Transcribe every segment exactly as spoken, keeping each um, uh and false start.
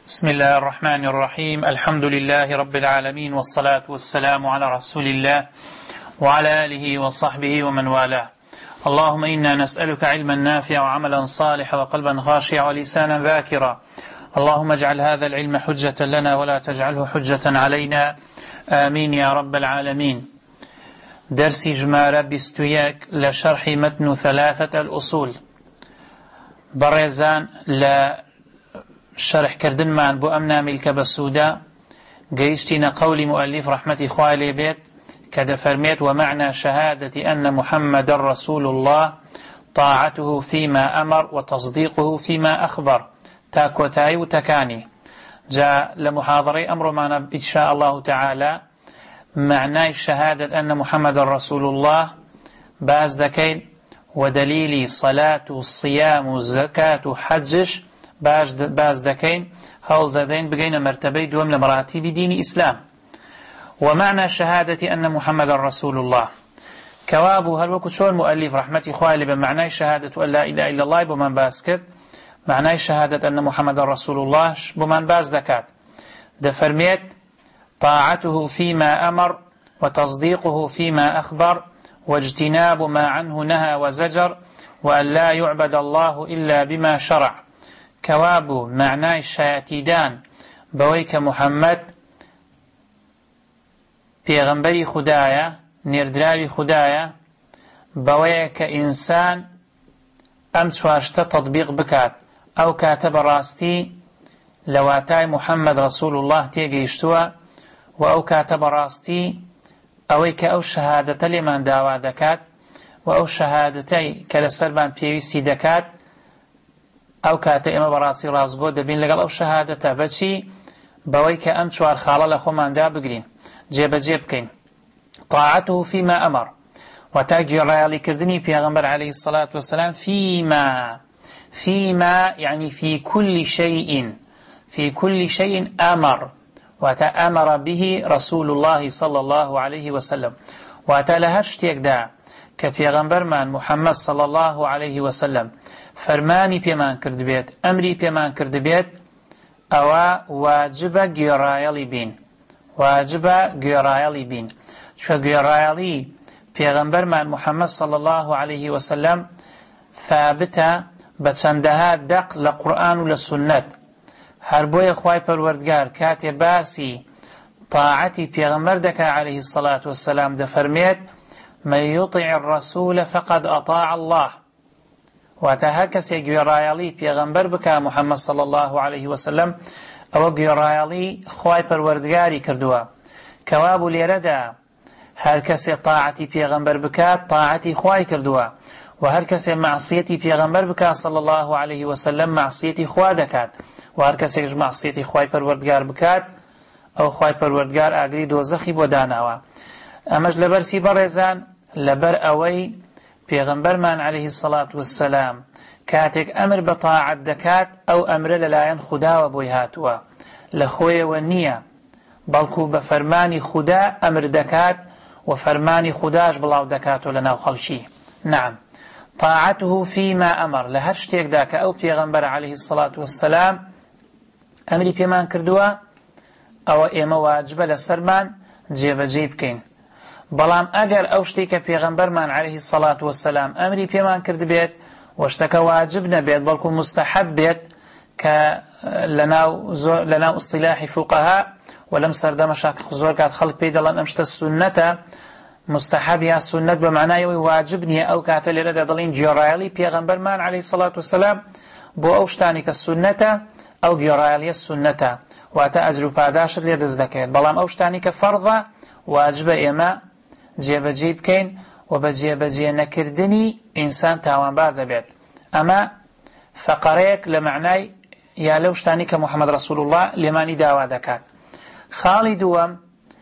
بسم الله الرحمن الرحيم. الحمد لله رب العالمين، والصلاة والسلام على رسول الله وعلى آله وصحبه ومن والاه. اللهم إنا نسألك علما نافعا وعملا صالحا وقلبا خاشعا ولسانا ذاكرا. اللهم اجعل هذا العلم حجة لنا ولا تجعله حجة علينا، آمين يا رب العالمين. درس جمارة بستوياك لشرح متن ثلاثة الأصول. بريزان لشرح كردن معن بو أمنا ملك بسودا قيشتين قول مؤلف رحمة خوالي بيت كذا فرميت: ومعنى شهادة أن محمد رسول الله طاعته فيما أمر وتصديقه فيما أخبر. تاكوتاي وتكاني جاء لمحاضرة أمر معنا إن شاء الله تعالى. معنى شهادة أن محمد رسول الله باز دكين ودليل صلاة الصيام الزكاة حجش باز دكين هول ذين بقينا مرتبة دوم لمراتب دين إسلام. ومعنى شهادة أن محمد رسول الله كوابه هل وكت شو المؤلف رحمة خوالي بمعنى شهادة أن لا إله إلا الله بمن باسكت معنى شهادة أن محمد رسول الله بمن باز دكات دفرميت: طاعته فيما أمر وتصديقه فيما أخبر واجتناب ما عنه نهى وزجر وأن لا يعبد الله إلا بما شرع. كوابه معنى الشياتيدان بويك محمد پیغمبری خدایە نێردراوی خدایە بەوەیە کە ئینسان ئەم چواشتە تەطبیق بکات ئەو کاتە بەڕاستی لە واتای محەممەد ڕەسوول الله تێگەیشتووە و ئەو کاتە بەڕاستی ئەوەی کە ئەو شەهادەتە لێمان داوا دەکات و ئەو شەهادەتەی کە لەسەرمان پێویستی دەکات ئەو کاتە ئێمە بەڕاستی ڕاستگۆ دەبین لەگەڵ ئەو شەهادەتە. بەچی؟ بەوەی کە ئەم چوار خاڵە لە خۆماندا بگرین جێبەجێ بکەین. طاعته فيما أمر وتاجي ريالي كردني پیغمبر عليه الصلاة والسلام فيما فيما يعني في كل شيء في كل شيء أمر وتأمر به رسول الله صلى الله عليه وسلم وتلهشتك دا كبيغمبر من محمد صلى الله عليه وسلم فرماني بيمان كرد بيت أمري بيمان كرد بيت أو واجب جيرايلي بين واجبە گوێڕایەڵی بین. چکە گوێڕایەڵی پێغەمبەرمان محەممەد صلی الله عليه وسلم ثابتە بە چەندەها دەق لە قورئان و لە سونەت. هەر بۆیە خوای پەروەردگار کاتێ باسی طاعەتی پێغەمبەر دەکا عليه الصلاة والسلام دەفەرمێت: من يطع الرسول فقد أطاع الله. واتە هەر کەسێک گوێڕایەڵی پێغەمبەر بکا محەممەد صلی الله عليه وسلم ئەوە گوێڕایەڵی خوای پەروەردگاری کردووە. کەوابوو لێرەدا هەر کەسێ طاعەتی پێغەمبەر بکات طاعەتی خوای کردووە و هەر کەسێ معسیەتی پێغەمبەر بکات صلی الله عليه وسلم معسیەتی خوا دەکات و هەر کەسێکش معسیەتی خوای پەروەردگار بکات ئەو خوای پەروەردگار ئاگری دۆزەخی بۆ داناوە. ئەمەش لەبەرسی بەڕێزان لەبەر ئەوەی پێغەمبەرمان عليه الصلاة والسلام کاتێک ئەمر بە طاعەت دەکات ئەو ئەمرە لەلایەن خوداوە بۆی هاتووە لە خۆیەوە نییە، بەڵکو بە فەرمانی خودا ئەمر دەکات و فەرمانی خوداش بڵاو دەکاتەوە لە ناو خەڵکی. نعم، طاعته فيما أمر لە هەر شتێکدا کە ئەو پێغەمبەر عليه الصلاة والسلام ئەمری پێمان کردووە ئەوە ئێمە واجبە لەسەرمان جێبەجێ بکەین. بەڵام ئەگەر ئەو شتێک کە پێغەمبەرمان عليه الصلاة والسلام ئەمری پێمان کرد بێت وشتەکە واجب نەبێت بەڵکو مستحب بێت کە لەناو ئیصطیلاحی فوقەها و لەم سەردەمەشا زۆر کات خەڵک پێی دەڵێن ئەم شتە سونەتە، مستحب یا سونەت بە معنایەوەی واجب نییە. ئەو کاتە لێرەدا دەڵێن گوێڕایەڵی پێغەمبەرمان عليه الصلاة والسلام بۆ ئەو شتانی کە سونەتە ئەو گوێڕایەڵیە سونەتە واتە ئەجر و پاداشت لێ دەست دەکەوێت. بەڵام ئەو شتانی کە فەرضە واجبە ئێمە جێبەجێ بکەین و بە جێبەجێ نەکردنی ئینسان تاوانبار دەبێت. ئەمە فەقەرەیەک لە معنای یا لەو شتانی کە محەممەد ڕەسوول الله لێمانی داوا دەکات. خاڵی دووەم: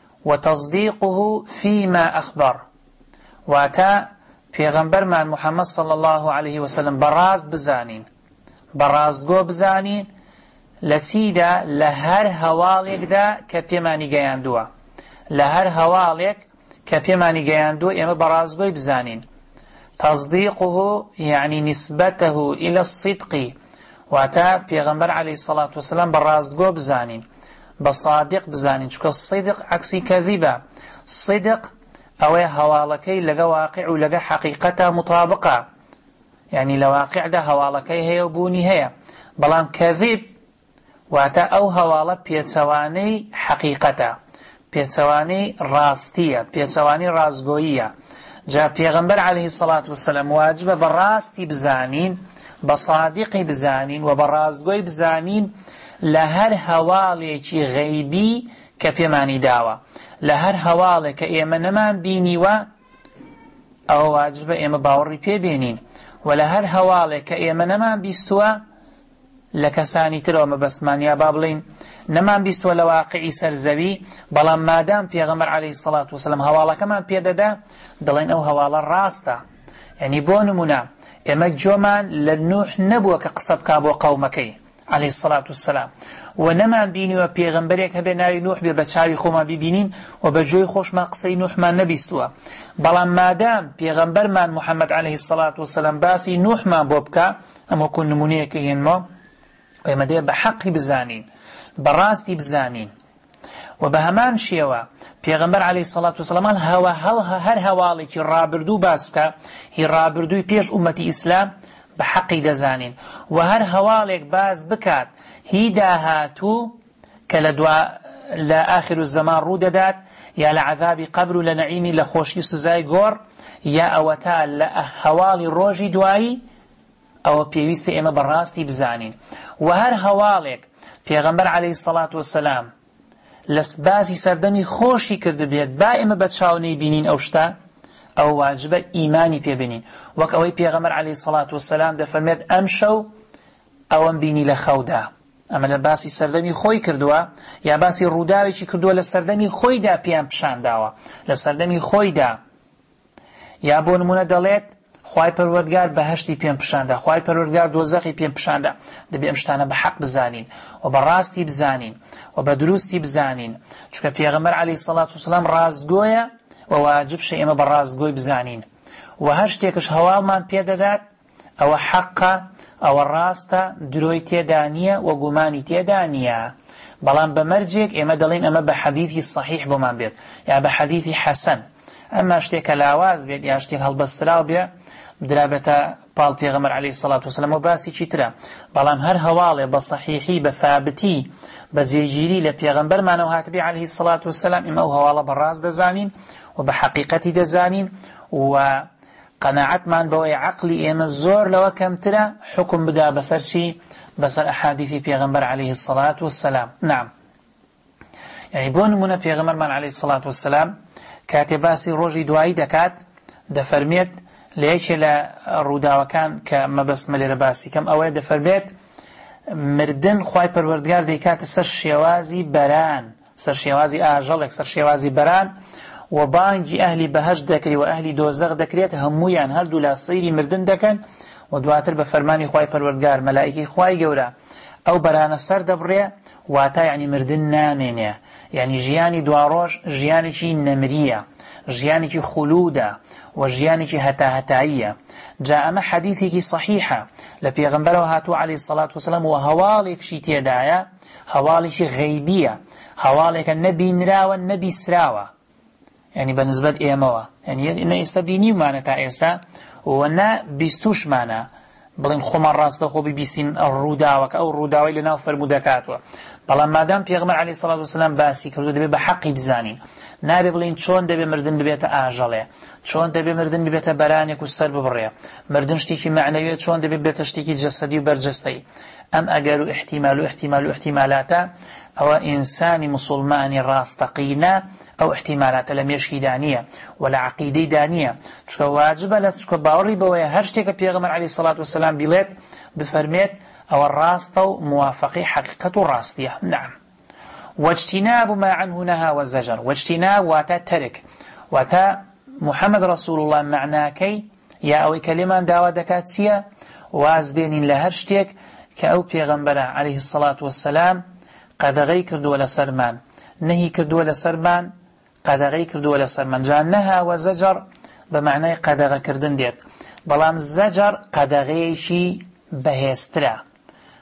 وتصديقه فيما أخبر واتە پێغەمبەرمان محەممەد صلی الله عليه وسلم بەڕاست بزانین بەڕاستگۆ بزانین لە چیدا لە هەر هەواڵێکدا کە پێمانی گەیاندووە لە هەر هەواڵێک کە پێمانی گەیاندووە ئێمە بەڕاستگۆی بزانین. تصديقه يعني نسبته إلى الصدق واتا پیغمبر علیه الصلاة والسلام براستگو بزانین بصادق بزانین چکە صدق عکسی کەذیبە صدق ئەوەیە هەواڵەکەی لەگە واقع و لەگە حەقیقەتە مطابقە یعنی لە واقعدا هەواڵەکەی هەیە و بوونی هەیە بەڵام کەذیب واتە ئەو هەواڵە پێچەوانەی حەقیقەتە پێچەوانەی ڕاستیە پێچەوانەی ڕازگۆییە جا پێغەمبەر عەلەیهی السەڵات وەسەلام واجبە بەڕاستی بزانین بە صادقی بزانین و بە ڕاستگۆی بزانین لە هەر هەواڵێکی غەیبی کە پێمانی داوە لە هەر هەواڵێک کە ئێمە نەمان بینیوە ئەوە واجبە ئێمە باوەڕی پێبێنین و لە هەر هەواڵێک کە ئێمە نەمان بیستووە لە کەسانی ترەوە مەبەستمانیا با بڵین نەمان بیستووە لە واقعی سەرزەوی بەڵام مادام پێغەمبەر عەلەیهی السەڵات وەسەلام هەواڵەکەمان پێدەدا دەڵێن ئەو هەواڵە ڕاستە یعنی بۆ نمونە ئێمە جۆمان لە نوح نەبووە کە قسە بکا بۆ قەومەکەی عەلەیهی السەڵات وەسەلام و نەمان بینیوە پێغەمبەرێک هەبێ ناوی نوح بێ بە چاوی خۆمان بیبینین و بە جۆی خۆشمان قسەی نوحمان نەبیستووە بەڵام مادام پێغەمبەرمان محەممەد عەلەیهی السەڵات وەسەلام باسی نوحمان بۆ بکە ئەمە وەکو نمونەیەکە هێنمەوە ئێمە دەیە بە حەقی بزانین بەڕاستی بزانین و بە هەمان شێوە پێغەمبەر عەلەیهی السەڵات وەسەلام هەوا هەر هەواڵێکی ڕابردوو باس بکە هی ڕابردووی پێش ئومەتی ئیسلام بە حەقی دەزانین و هەر هەواڵێک باز بکات هی داهاتوو کە لە دوا لە ئاخر الزەمان ڕوو دەدات یا لە عەذابی قەبر و لە نەعیمی لە خۆشی و سزای گۆڕ یا ئەوە تا لە هەواڵی ڕۆژی دوایی ئەوە پێویستە ئێمە بەڕاستی بزانین و هەر هەواڵێک پێغەمبەر عەلەیهی السەڵات وەسەلام لە باسی سەردەمی خۆشی کردبێت با ئێمە بە چاو نەیبینین ئەو شتە ئەو واجبە ئیمانی پێبینین وەک ئەوەی پێغەمبەر عەلەیهی السەڵات وەسەلام دەفەرمێت ئەم شەو ئەوەم بینی لە خەودا ئەمە لە باسی سەردەمی خۆی کردووە یا باسی ڕووداوێکی کردووە لە سەردەمی خۆیدا پێیان پیشانداوە لە سەردەمی خۆیدا یا بۆ نمونە دەڵێت خوای پەروەردگار بەهەشتی پێم پیشاندا خوای پەروەردگار دۆزەخی پێم پیشاندا دەبێ ئەم شتانە بە حەق بزانین و بە ڕاستی بزانین و بە دروستی بزانین چونکە پێغەمبەر عەلەیهی السەڵات وەسەلام ڕاستگۆیە و واجب شە ئێمە بە ڕاستگۆی بزانین و هەر شتێکش هەواڵمان پێدەدات ئەوە حەقە ئەوە ڕاستە درۆی تێدا نییە و گومانی تێدا نییە بەڵام بە مەرجێک ئێمە دەڵێن ئەمە بە حەدیثی صحیح بۆمان بێت یا بە حەدیثی حەسەن ئەمما شتێکە لاواز بێت یا شتێک هەڵبەستراو بێ درابێتە پاڵ پێغەمبەر عەلەیهی السەڵات وەسەلام و باسی چیترە بەڵام هەر هەواڵێ بە صحیحی بە ثابتی بە جێگیری لە پێغەمبەرمانەوە هاتبێ عەلەیهی السەڵات وەسەلام ئێمە ئەو هەواڵە بەڕاست دەزانین و بە حەقیقەتی دەزانین و قەناعەتمان بەوەی عەقلی ئێمە زۆر لەوە کەمترە حکم بدا بەسەر چی بەسەر ئەحادیثی پێغەمبەر عەلەیهی السەڵات وەسەلام نعم یعنی بۆ نمونە پێغەمبەرمان عەلەیهی السەڵات وەسەلام کاتێ باسی ڕۆژی دوایی دەکات دەفەرمێت لە یەکێ لە ڕووداوەکان کە مەبەستمە لێرە باسی کەم ئەوەیە دەفەرمێت مردن خوای پەروەردگار دەیکاتە سەر شێوازی بەران سەر شێوازی ئاژەڵێک سەر شێوازی بەران و بانگی ئەهلی بەهەشت دەکرێت و ئەهلی دۆزەخ دەکرێت هەموویان هەردوو لا سەیری مردن دەکەن و دواتر بە فەرمانی خوای پەروەردگار مەلائیکەی خوای گەورە ئەو بەرانە سەر دەبڕێ واتە یعنی مردن نامێنێ یعنی ژیانی دواڕۆژ ژیانێکی نەمریە ژیانێکی خولودە و ژیانێکی هەتاهەتاییە جا ئەمە حەدیثێکی صحیحە لە پێغەمبەرەوە هاتووە عەلەیهی السەڵات وەسەلام و هەواڵێکشی تێدایە هەواڵێکی غەیبیە هەواڵێکە نەبینراوە نەبیسراوە یعنی بەنسبەت ئێمەوە یعنی نە ئێستا بینیومانە تا ئێستا و نە بیستوشمانە بڵین خۆمان ڕاستە خۆ بیبیستین ڕووداوەکە ئەو ڕووداوەی لەناو فەرموودەکاتوە بەڵام مادام پێغەمبەر عەلەیهی السەڵات وەسەلام باسی کردو دەبێت بە حەقی بزانین نابێ بڵین چۆن دەبێ مردن ببێتە ئاژەڵێ چۆن دەبێ مردن ببێتە بەرانێک و سەر ببڕێ مردن شتێکی معنەویە چۆن دەبێت بێتە شتێکی جەسەدی و بەرجەستەی ئەم ئەگەر و احتیمال و احتیمال و احتیمالاتە ئەوە ئینسانی مسلمانی ڕاستەقینە ئەو احتیمالاتە لە مێشکیدا نییە و لە عەقیدەیدا نییە چونکە واجبە لە چونکە باوەڕی بەوەیە هەر شتێکە پێغەمبەر عەلەیهی السەڵات وەسەلام بیڵێت بفەرمێت ئەوە ڕاستە و موافقی حەقیقەت و ڕاستیە نعم واجتناب ما عنه نهى وزجر واجتناب واتا ترك واتا محمد رسول الله معناكي يا أوي كلمة داوا دكاتسية وازبينين لهر شتيك كأو بيغمبرا عليه الصلاة والسلام قدغي كردو ولا سرمان نهي كردو ولا سرمان قدغي كردو ولا سرمان جان نهى وزجر بمعنى قدغ كردن ديت بلام الزجر قدغيشي بهسترا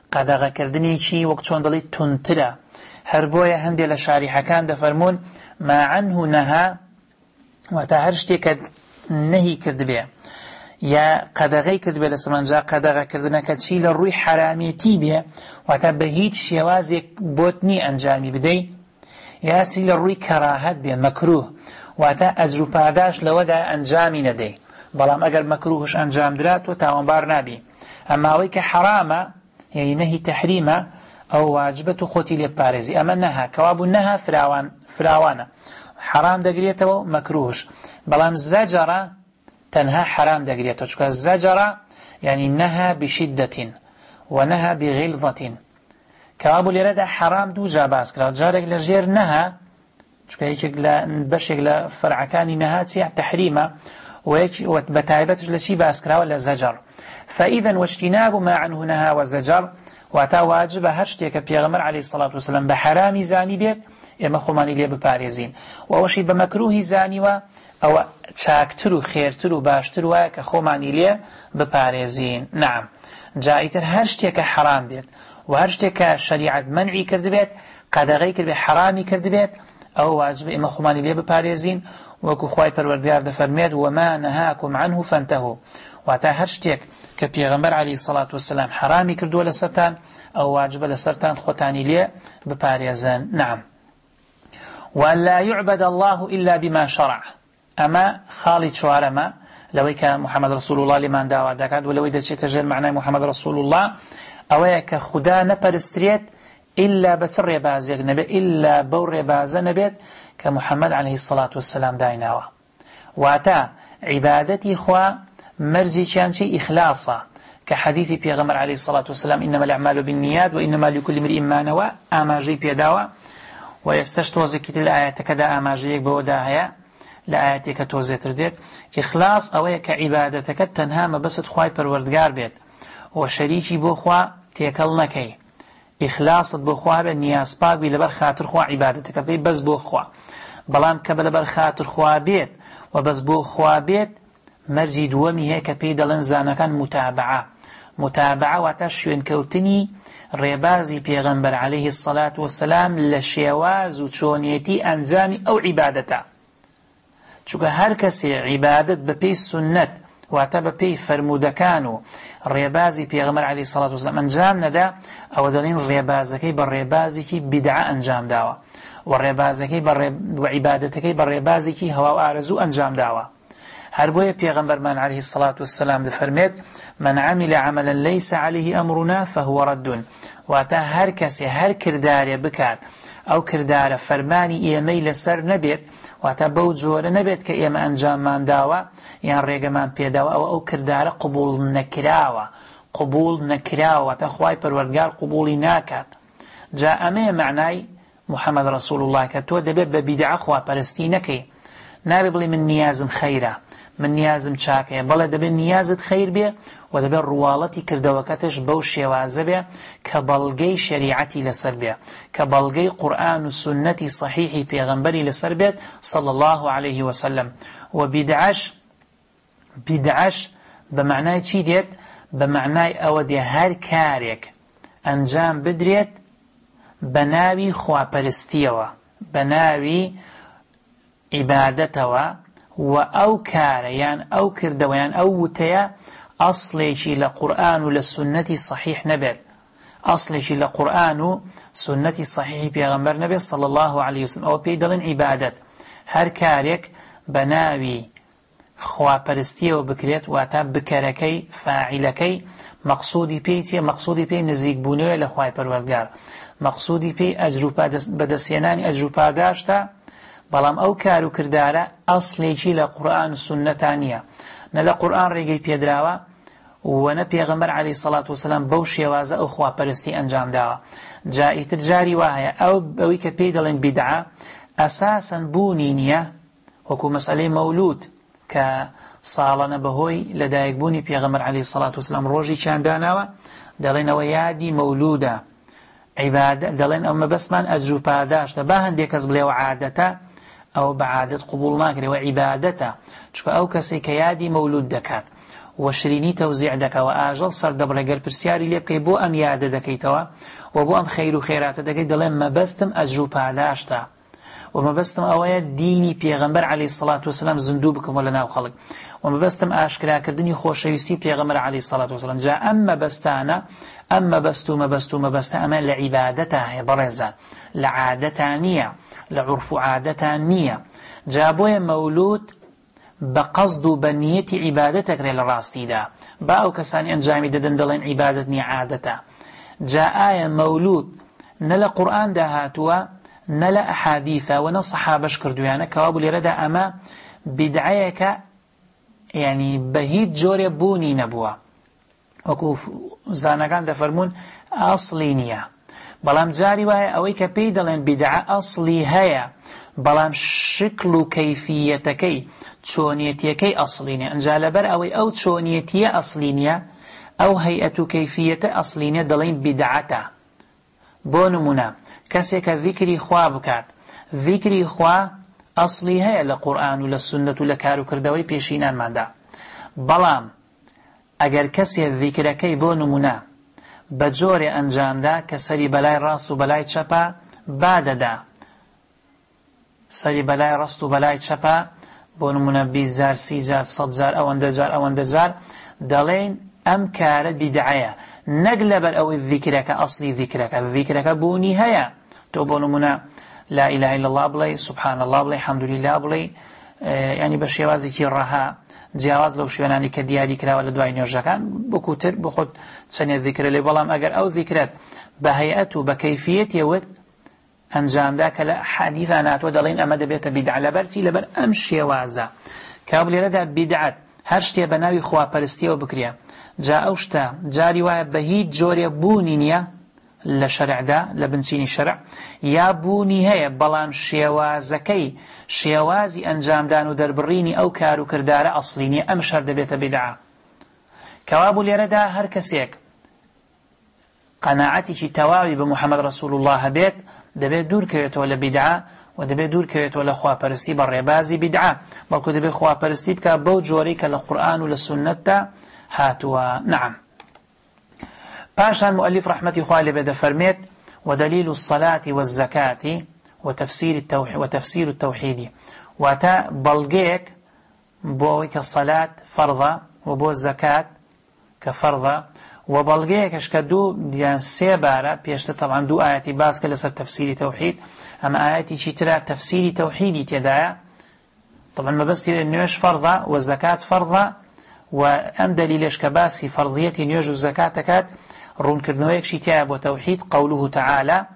قەدەغەکردنێکی وەک چۆن دەڵێ تونترە. هەر بۆیە هەندێک لە شاریحەکان دەفەرمون ما عنه نەها، واتە هەر شتێکە نەهی کردبێ یا قەدەغەی کردبێ لە سەرمەنجا قەدەغەکردنەکە چی لە ڕووی حرامێتی بێ، واتە بە هیچ شێوازێک بۆت نی ئەنجامی بدەی، یاسی لە ڕووی کەراهەت بێ مەکروه، واتە ئەجر و پاداش لەوەدا ئەنجامی نەدەی. بەڵام ئەگەر مەکروهش ئەنجام درات تۆ تاوانبار نابی. ئەما ئەوەی کە حرامە یعنی نەهی تەحریمە ئەو واجبە تو خۆتی لێ بپارێزی. ئەمە نەها کەوابوو نەها فراوان فراوانە، حرام دەگرێتەوە مەکروهش. بەڵام زەجەرە تەنها حرام دەگرێتەوە، چونکە زەجەرە یعنی نەها بشیدەتین و نەها بغیڵظەتین. کەوابوو لێرەدا حرام دوو جا باس کراوە، جارێک لە ژێر نەها چونکە یەکێک لە بەشێک لە فەرعەکانی نەها چیە تەحریمە، و بەتایبەتش لە چی باس کراوە لە زەجەر. فإذا واجتناب ما عنه نهى والزجر، واتا واجبە هەر شتێکە پێغەمبەر عەلەیهی سەڵات وسەلام بە حرامی زانی بێت ئێمە خۆمانی لێ بپارێزین، و ئەوەشی بە مەکروهی زانیوە ئەوە چاکتر و خێرتر و باشتر وایە کە خۆمانی لێ بپارێزین. نعم، جایتر هەر شتێکە حرام بێت و هەر شتێکە شەریعەت مەنعی کردبێت قەدەغەی کردبێت حرامی کردبێت ئەو واجبە ئێمە خۆمانی لێ بپارێزین، وەکو خوای پەروەردگار دەفەرمێت وما نەهاکم عنه فانتهوا، واتە هەر شتێک کە پێغەمبەر عەلەیهی سەڵات وسەلام حرامی کردووە لەسەرتان ئەو واجبە لەسەرتان خۆتانی لێ بپارێزن. نعم. وأن لا يعبد الله إلا بما شرع، أما خاڵی چوارەمە لەوەی کە محەممەد رسول الله لێمان داوا دەکات و لەوەی دەچێتە ژێر معنای محەممەد رسول الله ئەوەیە کە خوددا نەپەرسترێت إلا بەچ ڕێبازێک نەبێت، إلا بەو ڕێبازە نەبێت کە محەممەد عەلەیهی سەڵات وسەلام دایناوە. واتە عیبادەتی خوا مەرجێکیان چی ئیخلاسە، کە حەدیثی پێغەمبەر عەلەیهی سەڵات وسەلام إنما الأعمال بالنیات وإنما لكل امرئ ما نوى ئاماژەی پێداوە. و ئێستش تۆزێکی تر لە ئاەتەکەدا ئاماژەیەک بەوەدا هەیە لە ئاەتێکە تۆزێتر دێت. ئیخلاس ئەوەیە کە عیبادەتەکەت تەنها مەبەست خوای پەروەردگار بێت و شەریکی بۆ خوا تێکەڵ نەکەی. ئیخلاست بۆ خوا بێت، نیازپاک بی لەبەر خاتر خوا عیبادەتەکە بکەی بەس بۆ خوا. بەڵام کە لەبەر خاتر خوا بێت و بەس بۆ خوا بێت مەرجی دووەمی هەیە کە پێی دەڵێن زانەکان متابعە. متابعە واتە شوێنکەوتنی ڕێبازی پێغەمبەر عەلەیهی سەڵات وسەلام لە شێواز و چۆنیەتی ئەنجامی ئەو عیبادەتە. چونکە هەر کەسێ عیبادەت بە پێی سونەت واتە بە پێی فەرمودەکان و ڕێبازی پێغەمبەر عەلەیهی سەڵات وسەلام ئەنجام نەدا ئەوە دەڵێن ڕێبازەکەی بە ڕێبازێکی بیدعە ئەنجام داوە و ڕێبازەکەی بە عیبادەتەکەی بە ڕێبازێکی هەوا و ئارەزوو ئەنجام داوە. هەر بۆیە پێغەمبەرمان عەلەیهی سەڵات وسەلام دەفەرمێت من عمل عملا ليس عليه أمرنا فهو رد، واتە هەر کەسێ هەر کردارێ بکات ئەو کردارە فەرمانی ئێمەی لەسەر نەبێت، واتە بەو جۆرە نەبێت کە ئێمە ئەنجاممان داوە یان ڕێگەمان پێداوە، ئەوە ئەو کردارە قبول نەکراوە قبول نەکراوە واتە خوای پەروەردگار قبولی ناکات. جا ئەمەیە معنای محەممەد رسول الله کە تۆ دەبێت بە بیدعە خواپەرستی نەکەی. نابێ بڵێ من نیازم خەیرە، من نیازم چاکەیە، بەڵێ دەبێت نیازت خەیر بێ و دەبێت ڕواڵەتی کردەوەکەتش بەو شێوازە بێ کە بەڵگەی شەریعەتی لەسەر بێ، کە بەڵگەی قورئان و سونەتی صحیحی پێغەمبەری لەسەر بێت صلی الله عليه وسلم. و بیدعەش بیدعەش بە معنای چی دێت؟ بە معنای ئەوە دێ هەر کارێک ئەنجام بدرێت بە ناوی خواپەرستیەوە، بە ناوی عیبادەتەوە، و ئەو کارە یان ئەو کردەوە یان ئەو وتەیە ئەسڵێکی لە قورئان و لە سونەتی صحیح نەبێت، ئەسڵێکی لە قورئان و سونەتی صحیحی پێغەمبەر نەبێت صلی الله عليه وسلم. ئەوە پێی دەڵێن عیبادەت. هەر کارێک بە ناوی خواپەرستیەوە بکرێت واتە بکەرەکەی فاعیلەکەی مەقسوودی پێی چیە؟ مەقسوودی پێی نزیکبوونەوە لە خوای پەروەردگار، مەقسوودی پێی ئەجر و بەدەستهێنانی ئەجر و پاداشتە. بەڵام ئەو کار و کردارە ئەسڵێکی لە قورئان و سونەتان نییە، نە لە قورئان ڕێگەی پێدراوە و نە پێغەمبەر عەلەیهی سەڵات وسەلام بەو شێوازە ئەو خواپەرستی ئەنجام داوە. جا ئیتر جاری وا هەیە ئەو ئەوەی کە پێی دەڵێن بیدعە ئەساسەن بوونی نییە، وەکو مەسئلەی مەولود کە ساڵانە بەهۆی لەدایکبوونی پێغەمبەر عەلەیهی سەڵات وسەلام ڕۆژی چیان داناوە، دەڵێن ئەوە یادی مەولودە، دەڵێن ئەو مەبەستمان ئەجر و پاداشتە. با هەندێک کەس بڵێەوە عادەتە، ئەو بە عادەت قبول ناکرێەوە عیبادەتە، چونکە ئەو کەسێک کە یادی مەولود دەکات وشرینی تەوزیع دەکە و ئاژەڵ سەردەبڕێگەر پرسیاری لێ بکەی بۆ ئەم یادە دەکەیتەوە و بۆ ئەم خەیر و خێراتە دەکەیت دەڵێن مەبەستم ئەجر و پاداشتە و مەبەستم ئەوەیە دینی پێغەمبەر عەلەیهی سەڵات وسەلام زیندوو بکەمەوە لەناو خەڵک و مەبەستم ئاشکراکردنی خۆشەویستی پێغەمبەر عەلەیهی سەڵات وسەلام. جا ئەم مەبەستانە ئەم مەبەست و مەبەست و مەبەستە ئەمە لە عیبادەتە هەیە بەڕێزان، لە عادەتان نییە، لە عورف و عادەتان نییە. جا بۆیە مەولود بە قەسد و بە نیەتی عیبادەتەکرێ لە ڕاستیدا، با ئەو کەسانی ئەنجامی دەدەن دەڵێن عیبادەت نییە عادەتە. جا ئایا مەولود نە لە قورئاندا هاتووە نە لە ئەحادیثە و نە سەحابەش کردویانە کەوا بوو لێرەدا ئەمە بیدعەیەکە یعنی بە هیچ جۆرێ بوونی نەبووە، وەکو زانەکان دەفەرمون ئەسڵی نییە. بەڵام جاری وایە ئەوەی کە پێی دەڵێن بیدعە ئەسڵی هەیە بەڵام شکل و کەیفیەتەکەی چۆنیەتیەکەی ئەسڵی نییە. ئەنجا لەبەر ئەوەی ئەو چۆنیەتیە ئەسڵی نییە، ئەو هەیئەت و کەیفیەتە ئەسڵی نییە، دەڵێن بیدعەتە. بۆ نمونە کەسێکە ذیکری خوا بکات، ذیکری خوا ئەسڵی هەیە لە قورئان و لە سوننەت و لە کاروکردەوەی پێشینانماندا، بەڵام ئەگەر کەسێ ذیکرەکەی بۆ نمونە بە جۆرێ ئەنجامدا کە سەری بەلای ڕاست و بەلای چەپە بادەدا، سەری بەلای ڕاست و بەلای چەپە بۆ نمونە بیست جار سی جار سەد جار ئەوەندە جار ئەوەندە جار، دەڵێن ئەم کارە بیدعەیە، نەک لەبەر ئەوەی ذیکرەکە ئەسڵی ذیکرەکە ذیکرەکە بوونی هەیە. تۆ بۆ نمونە لا إله إلا الله بڵێ، سبحان الله بڵێ، حەمد لله بڵێ، ینی بە شێوازێکی ڕەها جیاواز لەو شوێنانی کە دیاری کراوە لە دوای نوێژەکان بکوتر بۆ خۆت چەندێک ذیکرە لێ. بەڵام ئەگەر ئەو ذیکرەت بە هەیئەت و بە کەیفیەتێوت ئەنجامدا کە لە حەدیثا ناتوە دەڵێن ئەمە دەبێتە بیدعە. لەبەرچی لەبەر ئەم شێوازە کە لێرەدا بیدعەت هەر شتێ بە ناوی خواپەرستیەوە بکرێ، جا ئەو شتە جاری وایە بە هیچ جۆرێ بوونی نییە لە شەرعدا لە بنچینی شەرع، یا بوونی هەیە بەڵام شێوازەکەی شێوازی ئەنجامدان و دەربڕینی ئەو کار و کردارە ئەسڵی نییە، ئەم شەر دەبێتە بیدعە. کەوا بوو لێرەدا هەر کەسێک قەناعەتێکی تەواوی بە محەممەد ڕەسوول الله هەبێت دەبێت دوورکەوێتەوە لە بیدعە و دەبێت دوورکەوێتەوە لە خواپەرستی بە ڕێبازی بیدعە، بەڵکو دەبێت خواپەرستی بکە بەو جۆرەی کە لە قورئان و لە سوننەتدا هاتووە. نعم. پاشان مؤلف رحمة خواه لبدا فرميت ودليل الصلاة والزكاة وتفسير التوحيد وتفسير التوحيد واتا بلغيك بوي كالصلاة فرضة وبو الزكاة كفرضة وبلغيك اشكدو ديان سيبارة بيشت طبعا دو آياتي باز كلسة تفسير توحيد اما آياتي شترا تفسير توحيدي تدايا طبعا ما بس نيوش فرضة والزكاة فرضة وأم دليلش كباسي فرضية نيوش الزكاة كات رون كردنويك شتاب وتوحيد قوله تعالى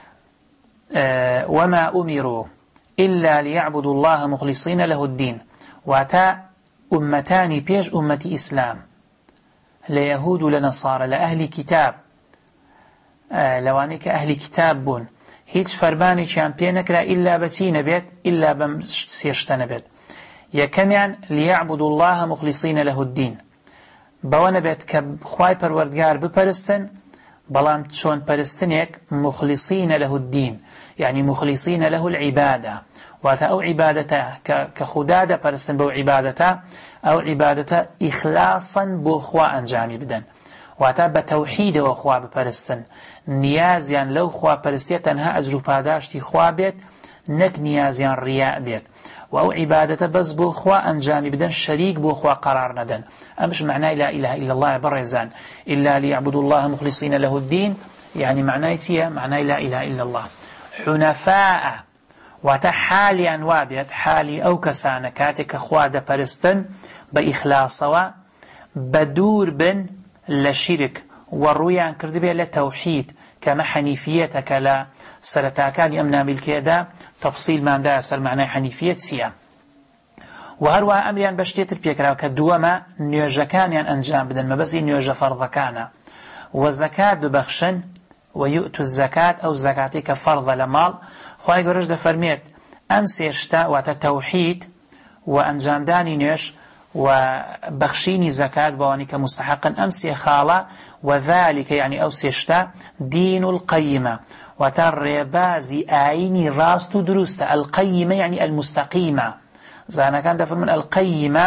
آه وما أمروا إلا ليعبدوا الله مخلصين له الدين. واتا أمتان بيج أمة إسلام ليهود لنصارى لأهل كتاب آه لوانيك أهل كتاب بون هيج فرباني كان بينكرا إلا بتين بيت إلا بمسيشتن بيت يكمن ليعبدوا الله مخلصين له الدين بەوە بێت کە خوای پەروەردگار بپەرستن بەڵام چۆن پەرستنێک مخلصینە لەه الدین یعنی مخلصینە لەه العیبادە واتە ئەو عیبادەتە کە خوددا دەپەرستن بەو عیبادەتە ئەو عیبادەتە ئیخلاسن بۆ خوا ئەنجامی بدەن واتە بە تەوحیدەوە خوا بپەرستن نیازیان لەو خوا پەرستیە تەنها ئەجر و پاداشتی خوا بێت نەک نیازیان ڕیا بێت و ئەو عیبادەتە بەس بۆ خوا ئەنجامی بدەن شەریک بۆ خوا قەرار نەدەن. ئەمش معنای لا إله إلا الله بەڕێزان إلا ليعبدوا الله مخلصين له الدين يعني معنای چییە؟ معنای لا إله إلا الله حنفاء واتە حالیان وابێت حالی ئەو کەسانە کاتێک کە خوا دەپەرستن بە ئیخلاسەوە بە دوور بن لە شیرک و ڕوویان کردبێ لە تەوحید کەمە حەنیفیەتەکە لە سەرەتاکانی ئەم نامیلکێدا تەفسیل ماندایە سەر معنای حەنیفیەت چییە. و هەروە ئەمریان بە شتێتر پێکراوە کە دووەمە نوێژەکانیان ئەنجام بدەن مەبەستی نوێژە فەرضەکانە و زەکات ببەخشن و یؤتوا الزەکات ئەو زەکاتی کە فەرضە لە ماڵ. خوای گەورەش دەفەرمێت ئەم سێ شتە واتە تەوحید و ئەنجامدانی نوێژ و بەخشینی زەکات بەوانی کە مستحقن ئەم سێ خاڵە و ذلك يعني ئەو سێ شتە دین القەیمە واتە ڕێبازی ئاینی ڕاست و دروستە. القەیمە يعني المستەقیمە. زانەکان دەفەرمون القەیمە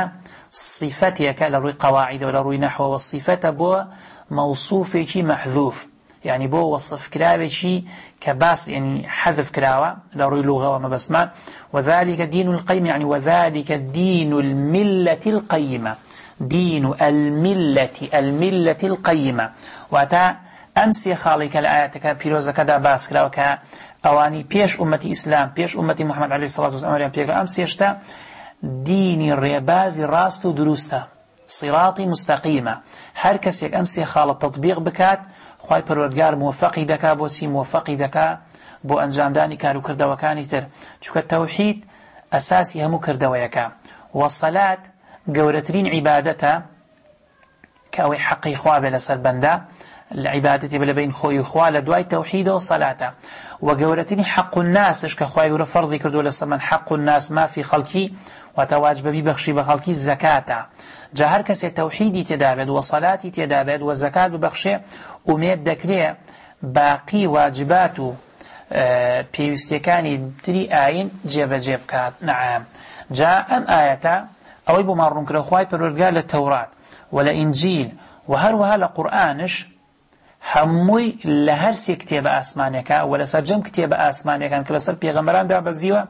صفتك لروي قواعد ولا روي نحو والصفة بو موصوفك محذوف يعني بو وصف كراوي كباس يعني حذف كراوة لروي لغة وما بسمان وذلك دين القيم يعني وذلك دين الملة القيمة دين الملة الملة القيمة واتا أمسي خالك الآياتك بيروزك دا باس كراوة أواني بيش أمة إسلام بيش أمة محمد عليه الصلاة والسلام أمسي يشتا ديني الريباز راست درسته صراطي مستقيمة هر كسيك أمسي خال التطبيق بكات خواهي پروردگار موفقي دكا بوتي موفقي دكا بو أنجام داني كارو كردوكاني تر چوك التوحيد أساسي همو كردويكا والصلاة قورترين عبادتا كاوي حقي خواب لسر بندا العبادة بلبين خوي خواه لدواي توحيد وصلاة وقورتني حق الناس اشك خواه يقول فرضي كردو لسمن حق الناس ما في خلقي وتواجب ببخشي بخلقي الزكاة جاهر كسي توحيدي تدابد وصلاتي تدابد وزكاة ببخشي وميد دكري باقي واجباتو اه بيوستيكاني تري آين جيب جيب كات نعم جاء أم آياتا أو يبو مارون كرا خواه پروردگار للتوراة ولا إنجيل وهروها لقرآنش هموي لهرسي كتاب آسمانيكا ولا سرجم كتاب آسمانيكا كلا سر بيغمبران دا بزديوه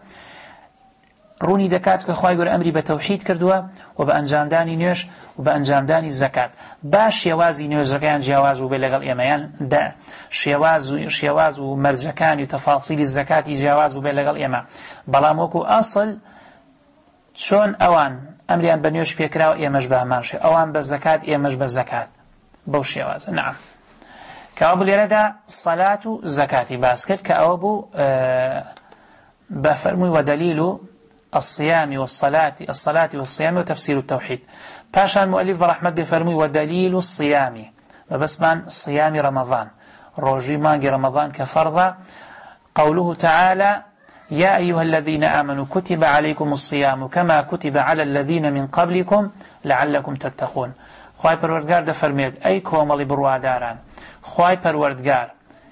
روني دكات كخواي يقول أمري بتوحيد كردوا وبأنجام داني نيوش وبأنجام داني الزكاة باش شيوازي نيوز ركان جواز وبلغل إيمان دا شيواز شيواز ومرجكان وتفاصيل الزكاة جواز وبلغل إيمان بلا موكو أصل شون أوان أمريان بنيوش بيكراو إيمش بهمانش أوان بالزكاة إيمش بالزكاة بوش شيواز نعم كأبو ليردا صلاة زكاة باسكت كأبو آه بفرمي ودليله الصيام والصلاة الصلاة والصيام وتفسير التوحيد باشا المؤلف برحمة بفرمي ودليل الصيام وبسمان صيام رمضان روجي مانجي رمضان كفرضة قوله تعالى يا أيها الذين آمنوا كتب عليكم الصيام كما كتب على الذين من قبلكم لعلكم تتقون خواهي پروردگار ده فرميد أي كومالي برواداران خواهي پروردگار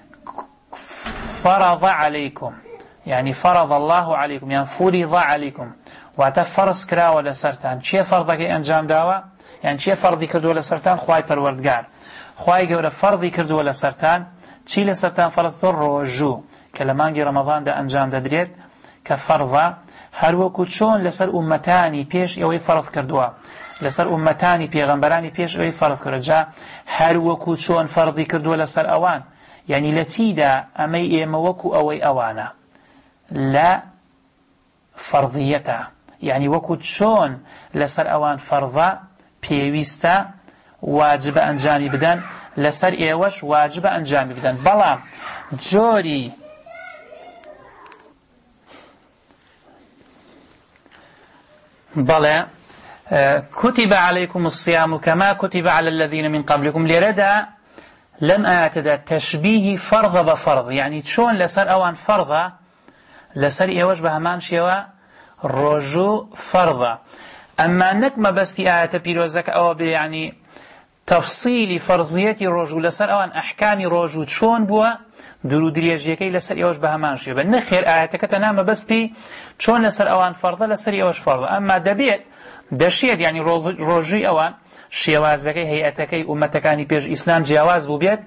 فرض عليكم يعني فرض الله عليكم يعني فرض عليكم واتفرس كرا ولا سرتان چه فرضك انجام داوا يعني چه فرضي كردو ولا سرتان خواهي پروردگار خواهي گوره فرضي كردو ولا سرتان چي لسرتان فرض روجو كلمانجي رمضان ده انجام دادريت كفرض هر وكو چون لسر امتاني پیش اوي فرض كردوا لسر امتاني پیغمبراني پیش اوي فرض كردوا جا هر وكو چون فرضي كردو لسر اوان يعني لتيدا امي ايما وكو اوي اوانا لا فرضيته يعني وكو چون لسر اوان فرضا بيويستا واجب انجامي بدن لسر ايوش واجب انجامي بدن بلا جوري بلا آه كتب عليكم الصيام كما كتب على الذين من قبلكم لردا لم اعتدى تشبيه فرض بفرض يعني شون لسر اوان فرضا لسر ايوش بهمان شيوا رجو فرضا اما انك ما بستي آيات بيروزك او يعني تفصيل فرضية رجو لسر اوان احكام رجو شون بوا درو دريجيكي لسر ايوش بهمان شيوا نخير آياتك تنام بس بي شون لسر اوان فرضا لسر ايوش فرضا اما دبيت دشيت يعني رجي اوان شيوازكي هيئتكي امتكاني بيج اسلام جواز بوبيت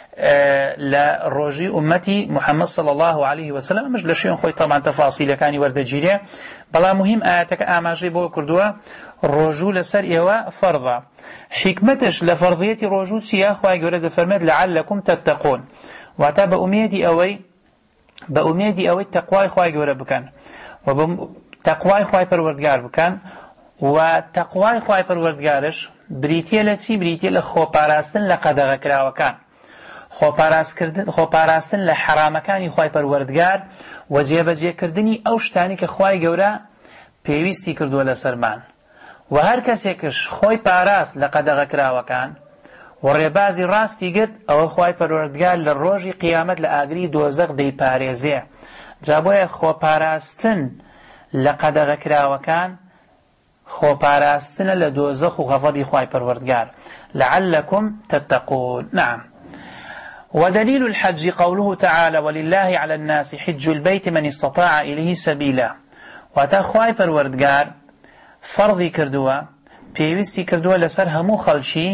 لروجي أمتي محمد صلى الله عليه وسلم مش لشيء خوي طبعا تفاصيل كاني ورد جيري بلا مهم آياتك آماجي بو كردوا رجو لسر إيوا فرضا حكمتش لفرضية رجو سيا خوي ورد فرمت لعلكم تتقون واتا بأميدي أوي بأميدي أوي تقوى خوي ورد بكان وتقوى خوي پروردگار بكان وتقوى خوي پروردگارش بريتيا لتي بريتيا لخو پاراستن لقدغه كراوكان خۆپاراستن لە حرامەکانی خوای پەروەردگار و جێبەجێکردنی ئەو شتانی کە خوای گەورە پێویستی کردووە لەسەرمان و هەر کەسێکش خۆی پاراست لە قەدەغەکراوەکان و ڕێبازی ڕاستی گرت ئەوە خوای پەروەردگار لە ڕۆژی قیامەت لە ئاگری دۆزەق دەیپارێزێ جا بۆیە خۆپاراستن لە قەدەغەکراوەکان خۆپاراستنە لە دۆزەخ و غەضەبی خوای پەروەردگار لعلكم تتقون نعم ودليل الحج قوله تعالى ولله على الناس حج البيت من استطاع إليه سبيلا وتخواي پروردگار فرضي كردوا پێویستی کردووە لەسەر هەموو خەڵکی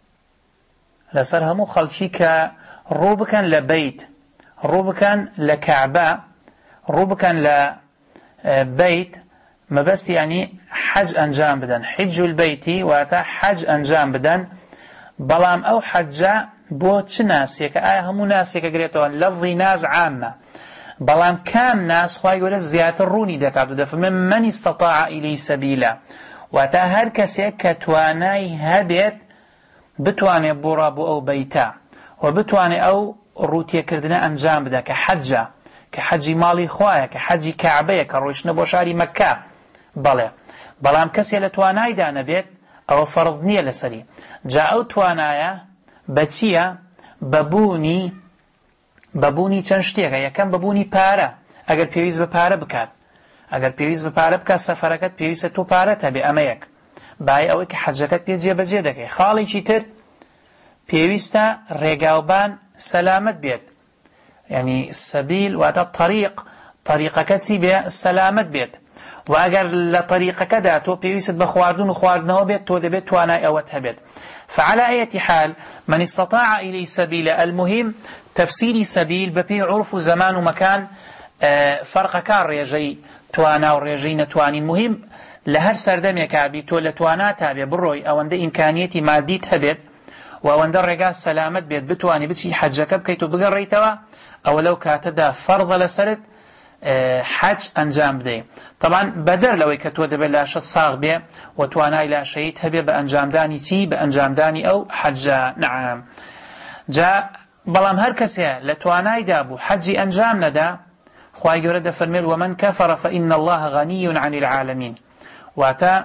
لەسەر هەموو خەڵکی کە ڕوو بکەن لە بەیت، ڕوو بکەن لە کەعبە، ڕوو بکەن لە بەیت، مەبەستی ینی حەج ئەنجام بدەن، حیج البەیتی واتە حەج ئەنجام بدەن. بەڵام ئەو حەجە بۆ چ ناسێکە؟ ئایا هەموو ناسێکە گرێتەوە؟ لەفظی ناز عامە، بەڵام کام ناس خوای گەورە زیاتر ڕوونی دەکات و دەفەرمێ من استطاع إليه سبیلا، واتە هەر کەسێک کە توانای هەبێت بتوانێت بڕا بۆ ئەو بەیتە و بتوانێت ئەو ڕووتێکردنە ئەنجام بدە کە حەجە، کە حەجی ماڵی خوایە، کە حەجی کەعبەیە، کە ڕۆیشتنە بۆ شاری مەککە. بەڵێ بەڵام کەسێ لە توانایدا نەبێت ئەوە فەرض نییە لەسەری. جا ئەو توانایە بەچیە؟ بەبوونی بەبوونی چەند شتێکە. یەکەم بەبوونی پارە، ئەگەر پێویست بە پارە بکات، ئەگەر پێویست بە پارە بکات سەفەرەکەت پێویستە تۆ پارەت هەبێ، ئەمە یەک. بای ئەوەی کە حەجەکەت پێ جێبەجێ دەکەی. خاڵێکی تر پێویستە ڕێگاوبان سەلامەت بێت، یعنی سەبیل واتە طریق، طریقەکە چی بێ؟ سەلامەت بێت. و ئەگەر لە طریقەکەدا تۆ پێویست بە خواردن و خواردنەوە بێت، تۆ دەبێت توانای ئەوەت هەبێت. فعلى أي حال من استطاع إليه سبيلا، المهم تفسير سبيل بپی عرف و زمان و مكان فرق كار ريجي توانا و ريجي نتواني. مهم لهر سردميك عبي تو لتوانا تابع بروي او عند إمكانيتي مادي تهبت و عند الرجال سلامت بيت بتواني بتشي حجك بكيتو بقريتوا، او لو كاتدا فرض لسرت حج انجام بدي. طبعا بدر لو كتو دبل لاشت صاغ بيه وتواناي لا شيء هبه بانجام داني تي بانجام داني او حجه. نعم جاء بلام هر كسي لتواناي دابو حجي انجام ندا خوای گەورە دەفەرمێت ومن كفر فإن الله غني عن العالمين، واتا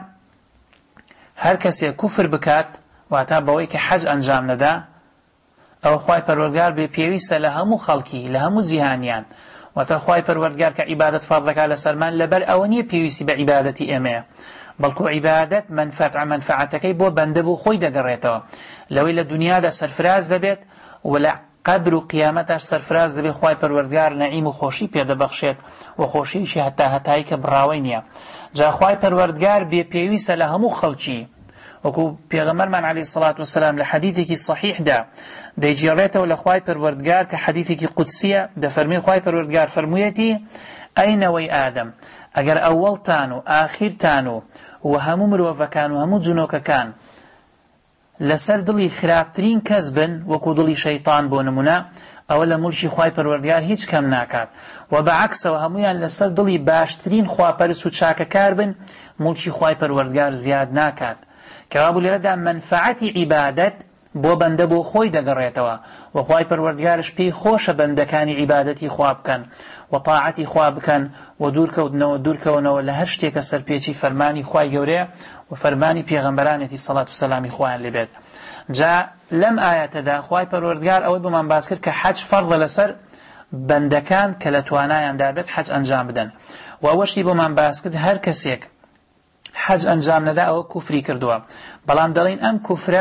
هر کەسێ کوفر بکات واتا بەوەی کە حەج ئەنجام نەدا ئەو خوای پەروەردگار بێ پێویستە لە هەموو خەڵکی لە هەموو جیهانیان، واتا خوای پەروەردگار کە عیبادەت فەرض دەکات لەسەرمان لەبەر ئەوە نییە پێویستی بە عیبادەتی ئێمەیە، بەڵکو عیبادەت منفعت منفعەتەکەی بۆ بەندە بۆ خۆی دەگەڕێتەوە، لەوەی لە دنیادا سەرفراز دەبێت و لە قبر و قیامەتەش سەرفراز دەبێت، خوای پەروەردگار نەعیم و خۆشی پێدەبەخشێت و خۆشیشی هەتا هەتایی کە بڕاوی نییە. جا خوای پەروەردگار بێ پێویستە لە هەموو خەڵکی، وەکو پێغەمبەرمان عەلەیهی سەڵات وسەلام لە حەدیثێکی صحیحدا دەیجێڕێتەوە لە خوای پەروەردگار کە حەدیثێکی قودسیە دەفەرمێت خوای پەروەردگار فەرموویەتی ئەینەوەی ئادەم، ئەگەر ئەوەڵتان و ئاخیرتان و و هەموو مرۆڤەکان و هەموو جونۆکەکان لەسەر دڵی خراپترین کەس بن وەکو دڵی شەیطان بۆ نمونە، ئەوە لە مولکی خوای پەروەردگار هیچ کەم ناکات، و بەعەکسەوە هەمویان لەسەر دڵی باشترین خواپەرست و چاکەکار بن، مولکی خوای پەروەردگار زیاد ناکات. کەوابوو لێرەدا منفعەتی عیبادەت بۆ بەندە بۆ خۆی دەگەڕێتەوە و خوای پەروەردگارش پێی خۆشە بەندەکانی عیبادەتی خوا بکەن و تاعەتی خوا بکەن و دوورکەوتنەوە دوورکەونەوە لە هەر شتێکە سەرپێچی فەرمانی خوای گەورەیە و فەرمانی پێغەمبەرانێتی سەڵات و سەلامی خوایان لێبێت. جا لەم ئاەتەدا خوای پەروەردگار ئەوەی بۆمان باس کرد کە حەج فەرضە لەسەر بەندەکان کە لە توانایاندا بێت حەج ئەنجام بدەن، و ئەوەشی بۆمان باس کرد هەر کەسێک حەج ئەنجام نەدا ئەوە کوفری کردووە. بەڵام دەڵێن ئەم کوفرە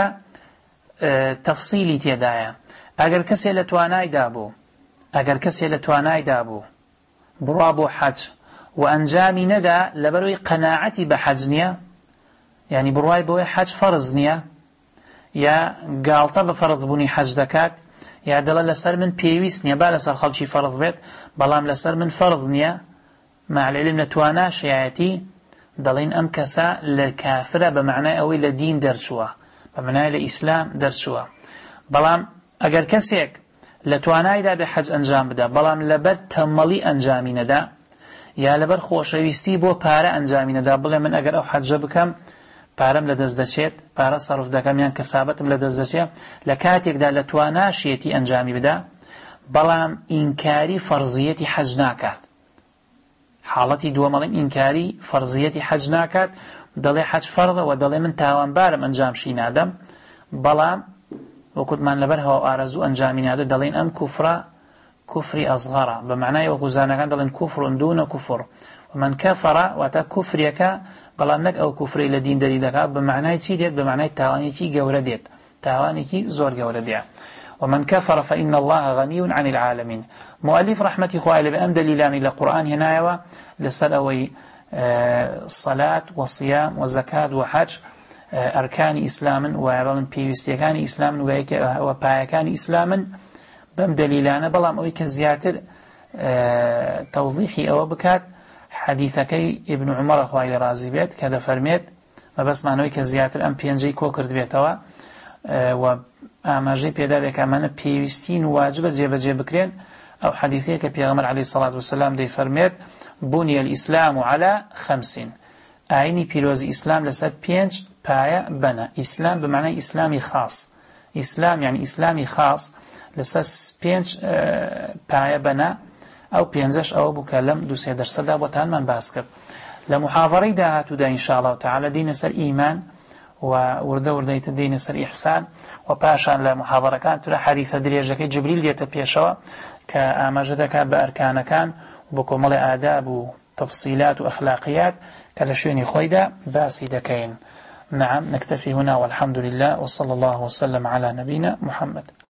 تەفسیلی تێدایە. ئەگەر کەسێ لە توانایدا بوو ئەگەر کەسێ لە توانایدا بوو بڕوا بۆ حەج و ئەنجامی نەدا لەبەرەوەی قەناعەتی بە حەج نییە، یعنی بڕوای بۆی حەج فەرز نییە، یا گاڵتە بە فەرز بوونی حەج دەکات، یا دەڵە لەسەر من پێویست نییە با لەسەر خەڵکی فەرز بێت بەڵام لەسەر من فەرز نییە، مع العلم لە توانا شیعەتی دەڵێن ئەم کەسە لە کافرە بە معنای ئەوەی لە دین دەرچووە، بە معنای لە ئیسلام دەرچووە. بەڵام ئەگەر کەسێک لە توانایدا بێ حەج ئەنجام بدە بەڵام لەبەر تەمەڵی ئەنجامی نەدا یا لەبەر خۆشەویستی بۆ پارە ئەنجامی نەدا، بڵێ من ئەگەر ئەو حەجە بکەم پارەم لە دەست دەچێت، پارە سەرف دەکەم یان کەسابەتم لە دەست دەچێت، لە کاتێکدا لە تواناشیەتی ئەنجامی بدە بەڵام ئینکاری فەرزیەتی حەج ناکات. حاڵەتی دووەمەڵێن ئینکاری فەرزیەتی حەج ناکات، دەڵێ حەج فەرضە و دەڵێ من تاوانبارم ئەنجامشی نادەم، بەڵام وەکوتمان لەبەر هەوا ئارەزوو ئەنجامی نادە دەڵێن ئەم کوفرە کوفری ئەصغەرە، بە معنای وەکو زانەکان دەڵێن کوفڕ دوونە کوفڕ، ومن کەفەرە واتە کوفریەکە بەڵام نەک ئەو کوفری لە دین دەری دەکات، بە معنای چی دێت؟ بە معنای تاوانێکی گەورە دێت، تاوانێکی زۆر گەورە دێت. ومن كفر فإن الله غني عن العالمين. مؤلف رحمتي خواه لبأم دليلاني لقرآن هنايا لسلوي صلاة وصيام وزكاة وحج ئەرکانی ئیسلامن و بەڵێن پێویستیەکانی ئیسلامن و پایەکانی ئیسلامن بەم دەلیلانە. بەڵام ئەوەی کە زیاتر تەوضیحی ئەوە بکات حەدیثەکەی ئیبن عومەر خوای لێ ڕازی بێت کە دەفەرمێت مەبەستمانەوەی کە زیاتر ئەم پێنجەی کۆ کرد بێتەوە و ئاماژەی پێدا بێت کە ئەمانە پێویستین و واجبە جێبەجێ بکرێن. ئەو حەدیثەیە کە پێغەمبەر عەلەیهی سەڵات وسەلام دەیفەرمێت بونی الئیسلام عەلا خەمسین، ئاینی پیرۆزی ئیسلام لەسەر پێنج پایە بنە. ئیسلام بمعنای ئیسلامی خاص، ئیسلام یعنی ئیسلامی خاص لەسەر پێنج پایە بنە. ئەو پێنجەش ئەوە بوو کە لەم دوو سێ دەرسەدا بۆتانمان باس کرد. لە محاضەڕەی داهاتوودا ئینشاءالله تەعالی دێینە سەر ئیمان و وردە وردەیتر دێینە سەر ئیحسان و پاشان لە محاضەڕەکان ترە حەدیثە درێژەکەی جبریل دێتە پێشەوە کە ئاماژە دەکات بە ئەرکانەکان بۆ کۆمەڵی ئاداب و تفصيلات وأخلاقيات كالشيني خويدا باسي دكين. نعم، نكتفي هنا والحمد لله وصلى الله وسلم على نبينا محمد.